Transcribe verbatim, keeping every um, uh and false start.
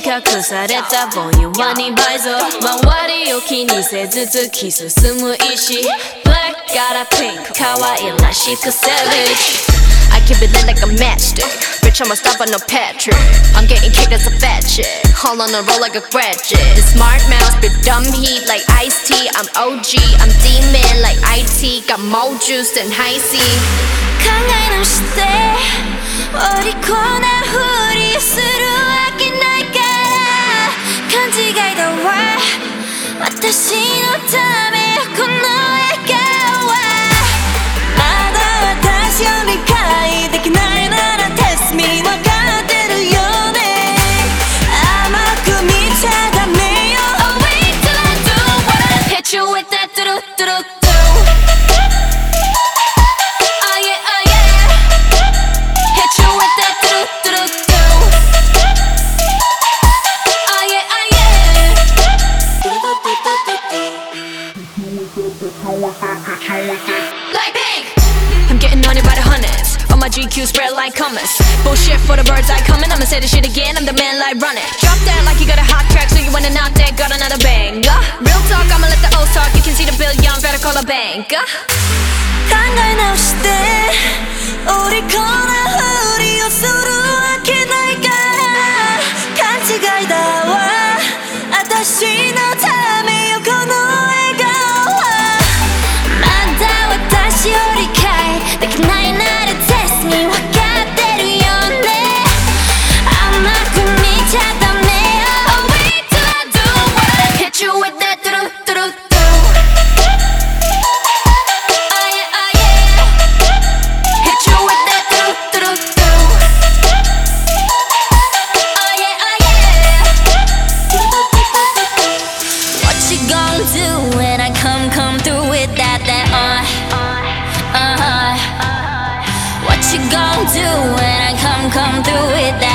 隠されたぼん弱に倍増周りを気にせず突き進む意志 Black got a pink 可愛らしく savage I keep it lit like a matchstick Bitch I'm a stop on no Patrick I'm getting kicked as a fat chick All on a roll like a graduate Smart mouth spit dumb heat like iced tea I'm O G I'm demon like I T Got more juice than high C 考え直してお利口なふりするわけないから勘違いだわ私のためよこの笑顔はまだ私を理解できないなら Test me 分かってるよね甘く見ちゃダメよ Oh wait till I do what I hit you with that do do do do Oh yeah oh yeah Hit you with that do do do do Oh yeah oh yeah Like pink I'm getting on it by the hundreds All my G Q spread like hummus Bullshit for the birds I coming I'ma say this shit again I'm the man like run it Drop that like you got a hot track So you wanna knock that got another bang uh, Real talk I'ma let the O's talk You can see the bill young better call a bank uh. 考え直してお利口なふりをするわけないから勘違いだわ私のためよこの笑顔はまだ私を理解できないなら Test me 分かってるよね甘く見ちゃダメよ Oh wait till I do what I hit you with that do do do do Oh yeah oh yeah Hit you with that do do do do Oh yeah oh yeah What you gon' do when I come come through with that that uh uh-huh What you gon' do when I come come through with that